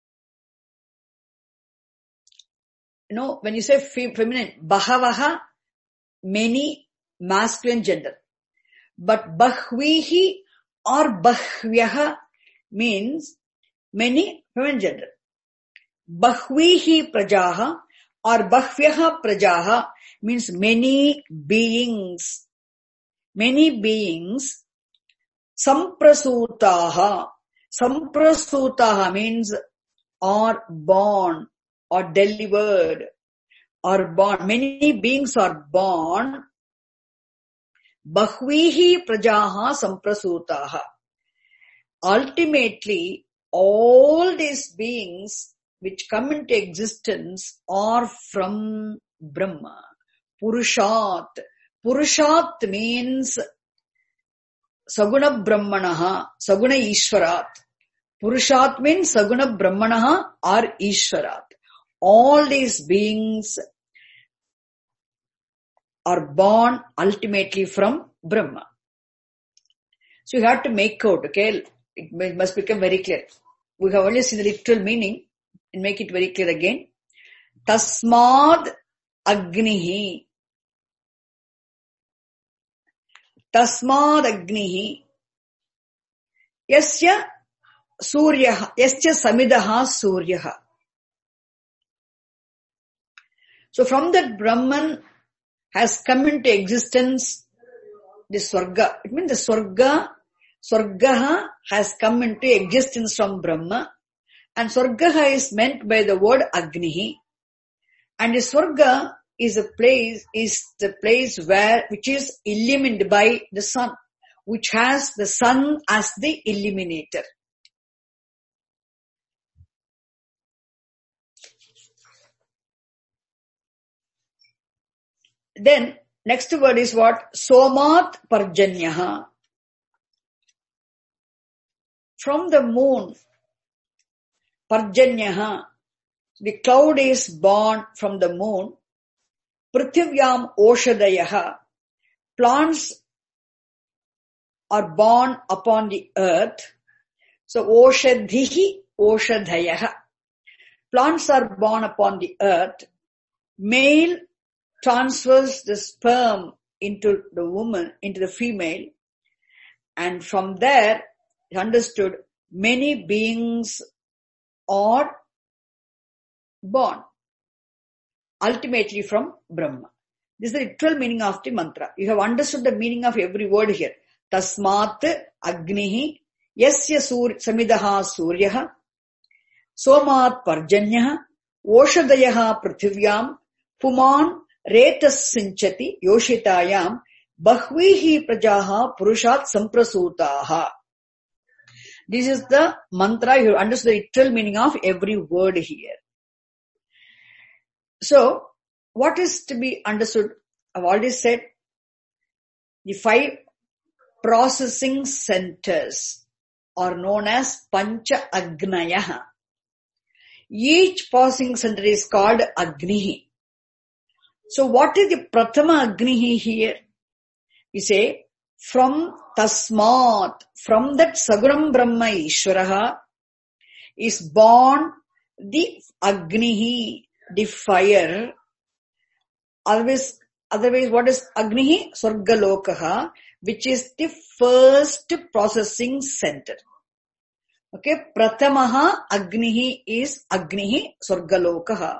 Speaker 1: when you say feminine, Bahavaha, many, masculine gender. But Bahvihi or Bahvyaha means many, feminine gender. Bahvihi Prajaha or Bahvyaha Prajaha means many beings. Many beings. Samprasutaha. Samprasutaha means are born or delivered or born. Many beings are born. Bahvihi prajaha samprasutaha. Ultimately, all these beings which come into existence are from Brahma. Purushat. Purushat means Saguna Brahmanaha, Saguna Ishwarat. Purushat means Saguna Brahmanaha or Ishwarat. All these beings are born ultimately from Brahma. So you have to make out, okay? It must become very clear. We have only seen the literal meaning and make it very clear again. Tasmad Agnihi. Tasmad Agnihi. Yasya Suryaha, yasya samidaha suryaha. So from that Brahman has come into existence the Swarga. It means the Swargaha has come into existence from Brahma, and Swargaha is meant by the word Agni. And the Swarga is the place which is illumined by the sun, which has the sun as the illuminator. Then next word is what? Somat Parjanyaha. From the moon, Parjanyaha, the cloud is born from the moon. Prithvyam Oshadayaha, plants are born upon the earth. So Oshadhihi Oshadayaha, plants are born upon the earth. Male transfers the sperm into the woman, into the female, and from there it understood many beings are born, ultimately from Brahma. This is the literal meaning of the mantra. You have understood the meaning of every word here. Tasmat Agnihi Yasya Samidaha Suryaha Somat Parjanyaha Oshadayaha Prithvyam Puman Retas Sinchati Yoshitayam Bahvihi Prajaha Purushat Samprasutaha. This is the mantra. You have understood the literal meaning of every word here. So, what is to be understood? I've already said the 5 processing centers are known as Pancha Agnayaha. Each processing center is called Agnihi. So, what is the Prathama Agnihi here? We say, from Tasmat, from that Saguram Brahma Ishvaraha is born the Agnihi, the fire. Otherwise, what is Agnihi? Swargalokaha, which is the first processing center. Okay, Prathamaha Agnihi is Agnihi Swargalokaha.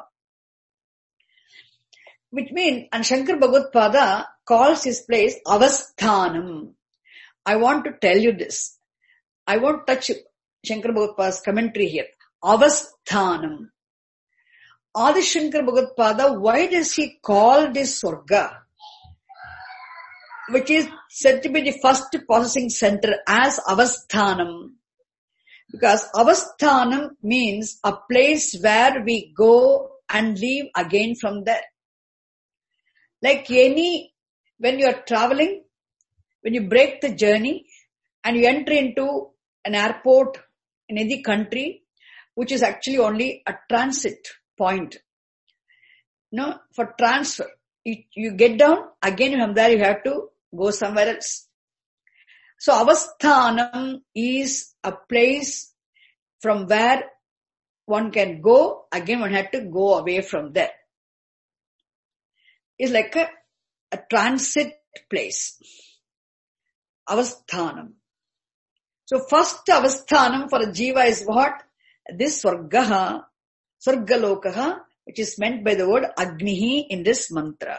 Speaker 1: Which means, and Shankar Bhagavad calls his place Avasthanam. I want to tell you this. I won't touch Shankar Bhagavad commentary here. Avasthanam. Adi Shankar Bhagavad, why does he call this Swarga, which is said to be the first processing center, as Avasthanam? Because Avasthanam means a place where we go and leave again from there. Like when you are traveling, when you break the journey and you enter into an airport in any country, which is actually only a transit point. No, for transfer. You get down, again from there you have to go somewhere else. So Avasthanam is a place from where one can go, again one had to go away from there. It's like a transit place. Avasthanam. So first Avasthanam for a jiva is what? This Swargaha, Swargalokaha, which is meant by the word Agnihi in this mantra.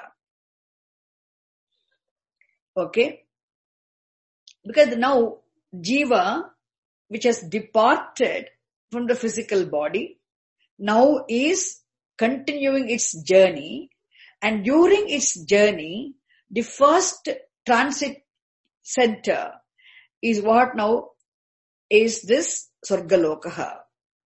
Speaker 1: Okay? Because now jiva, which has departed from the physical body, now is continuing its journey, and during its journey, the first transit center is what now is this Swargalokaha.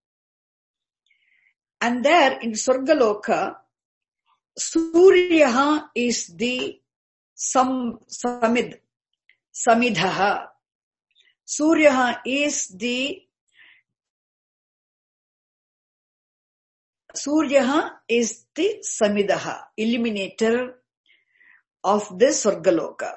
Speaker 1: And there in Swargaloka, Suryaha is the Samidhaha. Suryaha is the Samidaha, illuminator of this Swargaloka.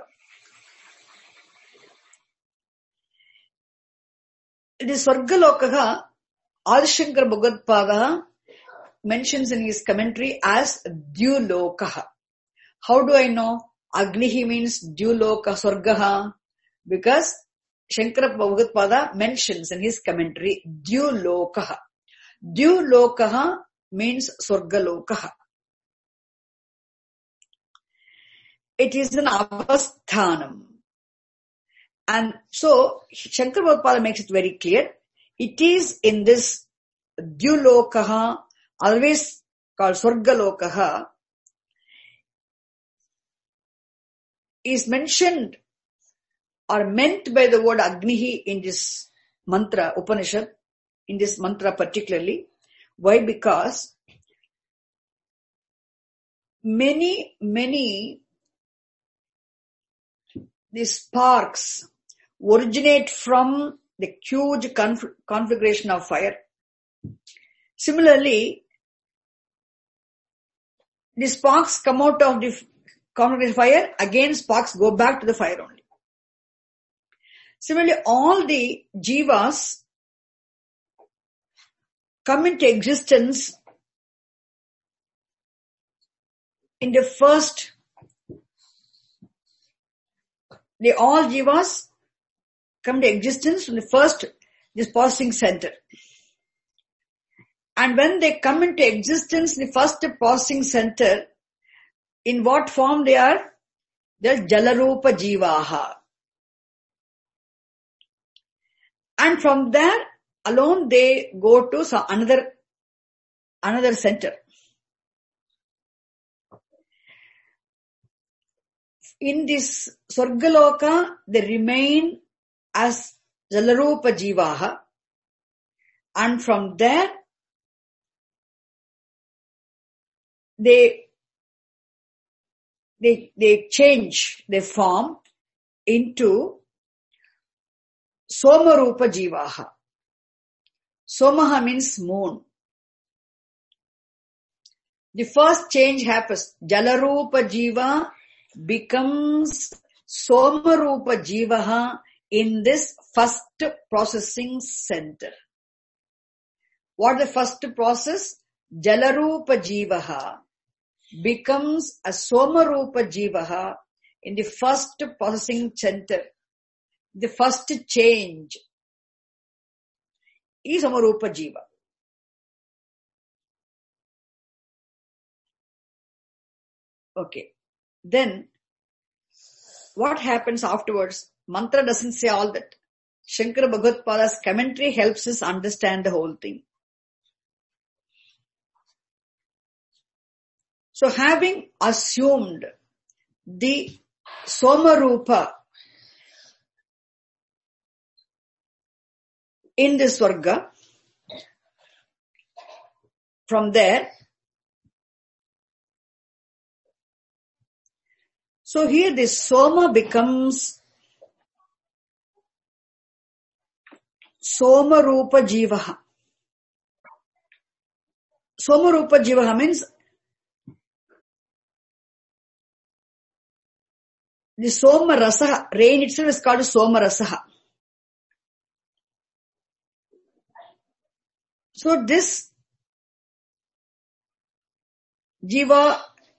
Speaker 1: The Swargaloka, Adi Shankar Bhagavad mentions in his commentary as Dyulokaha. How do I know? Agnihi means Dyuloka Swargaha, because Shankara Bhagavad mentions in his commentary, Dyulokaha. Dyulokaha means Swargalokaha. It is an avasthanam. And so, Shankara Bhagavad makes it very clear. It is in this Dyulokaha, always called Swargalokaha, is mentioned or meant by the word Agnihi in this mantra, Upanishad, in this mantra particularly. Why? Because many these sparks originate from the huge configuration of fire. Similarly, the sparks come out of the configuration of fire, again sparks go back to the fire only. Similarly, all the jivas come into existence in the first, all jivas come to existence from the first, this processing center. And when they come into existence, the first processing center, in what form they are? They are Jalarupa Jivaha. And from there alone they go to another center. In this Swargaloka, they remain as Jalarupa Jivaha, and from there they change their form into Somarupa Jivaha. Somaha means moon. The first change happens. Jalarupa Jiva becomes Somarupa Jivaha in this first processing center. What the first process? Jalarupa Jivaha becomes a Somarupa Jivaha in the first processing center. The first change is Somarupa Jiva. Okay. Then, what happens afterwards? Mantra doesn't say all that. Shankara Bhagavad-pada's commentary helps us understand the whole thing. So, having assumed the Somarupa in the Swarga, from there, so here this Soma becomes Somarupa Jivaha. Somarupa Jivaha means the Soma Rasaha, rain itself is called Soma Rasaha. So this Jiva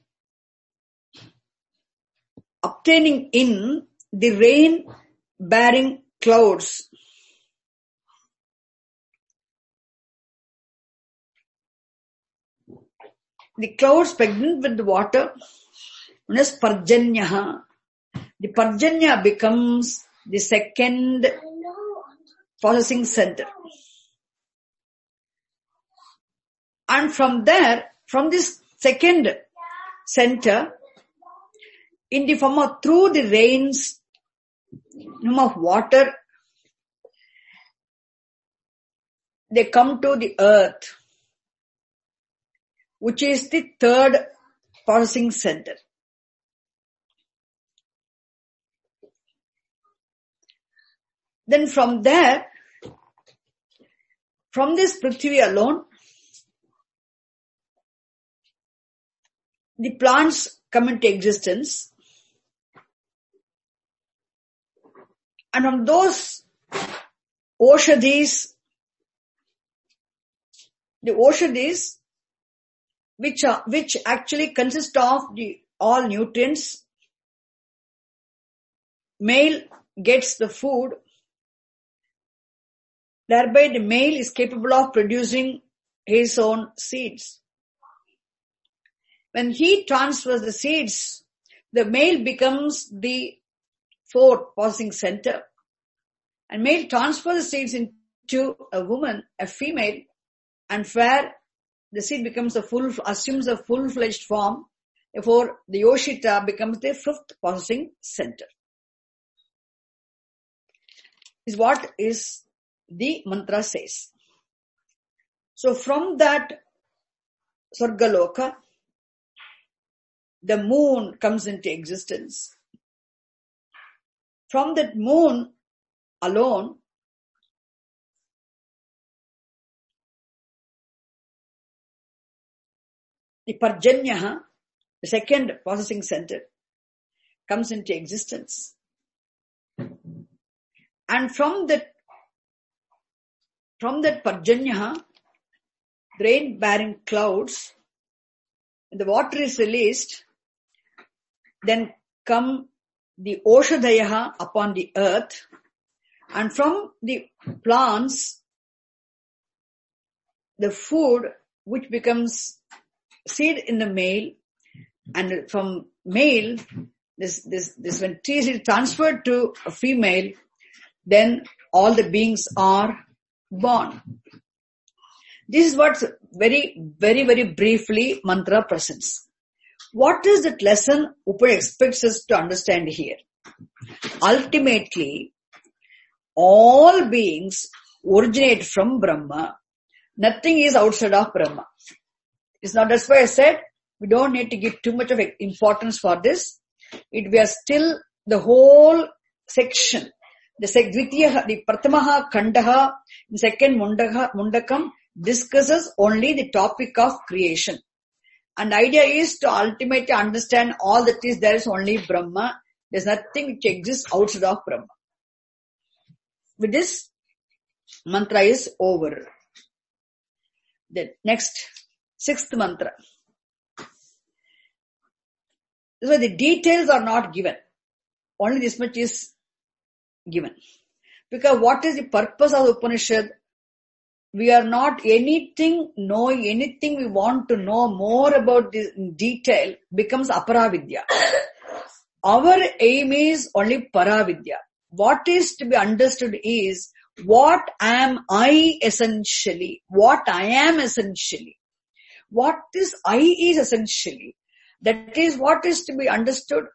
Speaker 1: obtaining in the rain bearing clouds, the clouds pregnant with the water, known as Parjanyaha. The Parjanya becomes the second processing center. And from there, from this second center, in the form of through the rains, of water, they come to the earth, which is the third processing center. Then from there, from this Prithvi alone, the plants come into existence. And from those Oshadhis, the Oshadhis, which actually consist of all nutrients, male gets the food Thereby the male is capable of producing his own seeds. When he transfers the seeds, the male becomes the fourth processing center. And male transfers the seeds into a woman, a female, and where the seed assumes a full-fledged form, therefore the Yoshita becomes the fifth processing center. Is what is the mantra says. So from that Sargaloka, the moon comes into existence. From that moon alone, the Parjanya, the second processing center, comes into existence. And from that Parjanya, the rain-bearing clouds, when the water is released, then come the Oshadaya upon the earth, and from the plants, the food which becomes seed in the male, and from male, this when tree is transferred to a female, then all the beings are born. This is what very, very, very briefly mantra presents. What is that lesson Upanishad expects us to understand here? Ultimately, all beings originate from Brahma. Nothing is outside of Brahma. It's not, that's why I said, we don't need to give too much of importance for this. We are still the whole section. The Pratamaha Kandaha, the second Mundakam, discusses only the topic of creation. And the idea is to ultimately understand all that is there is only Brahma. There's nothing which exists outside of Brahma. With this, mantra is over. The next, sixth mantra. This is why the details are not given. Only this much is given. Because what is the purpose of the Upanishad? We are not knowing anything we want to know more about this in detail becomes aparavidya. Our aim is only paravidya. What is to be understood is what am I essentially? What I am essentially? What this I is essentially? That is what is to be understood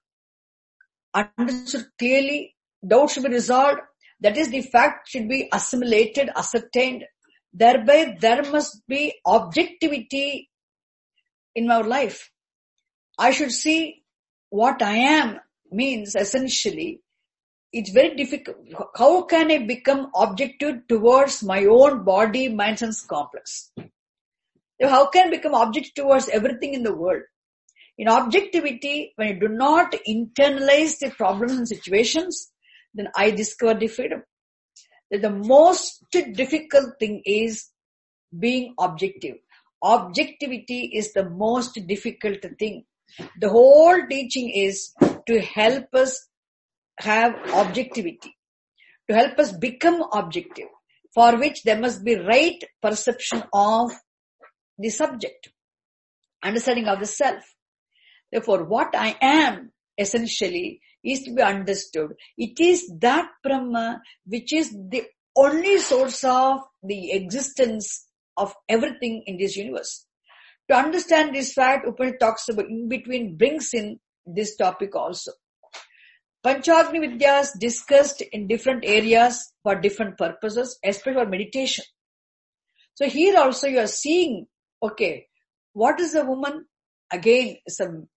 Speaker 1: clearly. Doubt should be resolved. That is the fact should be assimilated, ascertained. Thereby there must be objectivity in our life. I should see what I am means essentially. It's very difficult. How can I become objective towards my own body, mind, sense complex? How can I become objective towards everything in the world? In objectivity, when I do not internalize the problems and situations, then I discover the freedom. That the most difficult thing is being objective. Objectivity is the most difficult thing. The whole teaching is to help us have objectivity, to help us become objective, for which there must be right perception of the subject, understanding of the self. Therefore, what I am essentially is to be understood. It is that Brahma which is the only source of the existence of everything in this universe. To understand this fact, Upanishad talks about in between, brings in this topic also. Panchagni Vidyas discussed in different areas for different purposes, especially for meditation. So here also you are seeing, okay, what is a woman? Again, some,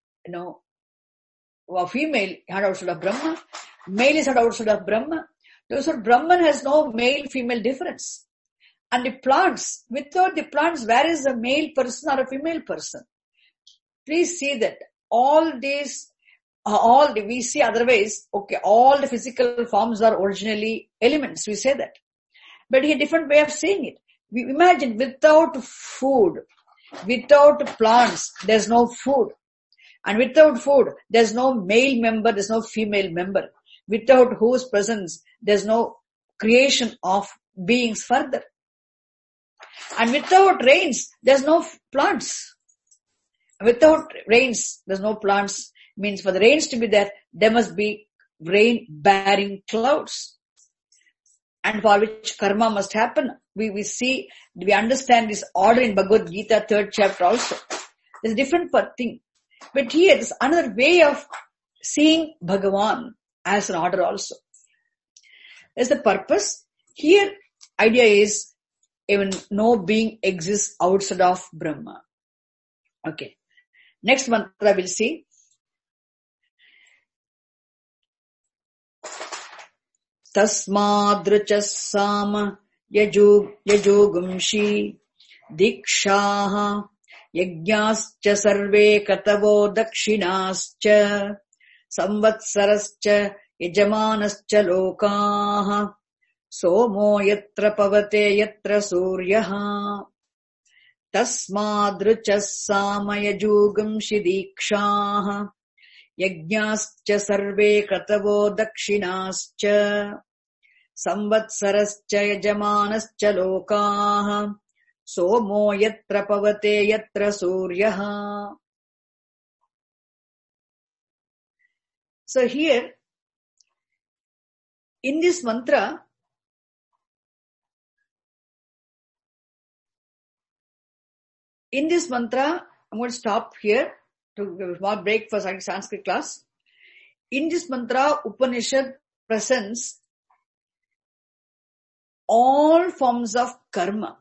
Speaker 1: a female had outside of Brahma, male is had outside of Brahma. So Brahman has no male-female difference. And the plants, without the plants, where is a male person or a female person? Please see that we see otherwise, okay, all the physical forms are originally elements, we say that. But here, different way of saying it. We imagine without food, without plants, there's no food. And without food, there's no male member, there's no female member. Without whose presence, there's no creation of beings further. And without rains, there's no plants. Without rains, there's no plants. Means for the rains to be there must be rain-bearing clouds. And for which karma must happen. We understand this order in Bhagavad Gita, 3rd chapter also. There's a different thing. But here, there's another way of seeing Bhagavan as an order also. That's the purpose. Here, idea is, even no being exists outside of Brahma. Okay. Next mantra we'll see. Tasmadruchas sama yajogumshi dikshaha yajñascha sarve katavo dakshinascha samvatsarascha yajamanascha lokaha somo yatra pavate yatra suryaha tasmadruchas sama yajogumshi dikshaha yajñascha sarve katavo dakshinascha samvatsarascha yajamanascha lokaha somo yatra pavate yatra suryaha. So here, in this mantra, I'm going to stop here to give a small break for Sanskrit class. In this mantra, Upanishad presents all forms of karma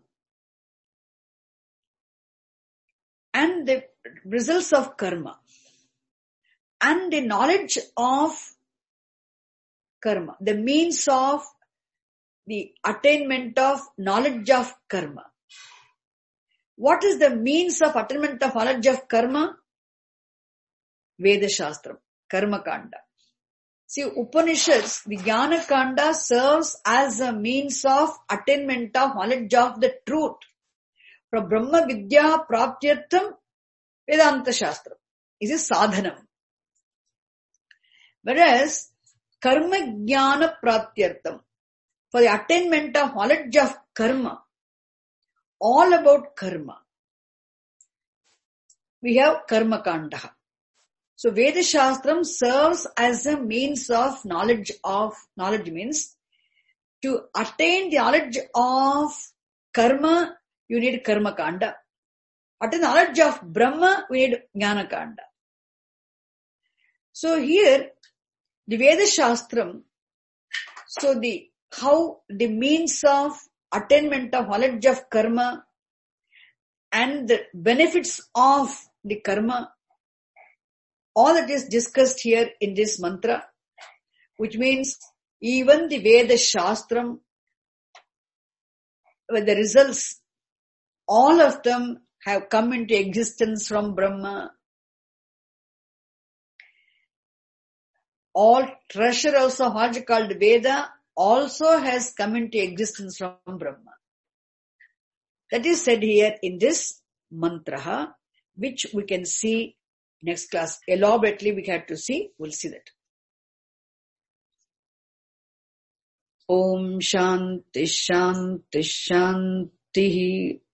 Speaker 1: and the results of karma and the knowledge of karma, the means of the attainment of knowledge of karma. What is the means of attainment of knowledge of karma? Veda Shastram, Karma Kanda. See, Upanishads, the Jnana Kanda serves as a means of attainment of knowledge of the truth. From Brahma Vidya Praptyartham, Vedanta Shastram is a sadhanam. Whereas, Karma Jnana Praptyartham, for the attainment of knowledge of karma, all about karma, we have Karma Kanda. So Veda Shastram serves as a means of knowledge means to attain the knowledge of karma, you need Karma Kanda. Attain the knowledge of Brahma, we need Jnana Kanda. So here, the Veda Shastram, so how the means of attainment of knowledge of karma and the benefits of the karma, all that is discussed here in this mantra, which means even the Veda Shastram, with the results, all of them have come into existence from Brahma. All treasure also, what called Veda, also has come into existence from Brahma. That is said here in this mantra, which we can see next class. Elaborately we have to see, we'll see that. Om Shanti Shanti Shanti.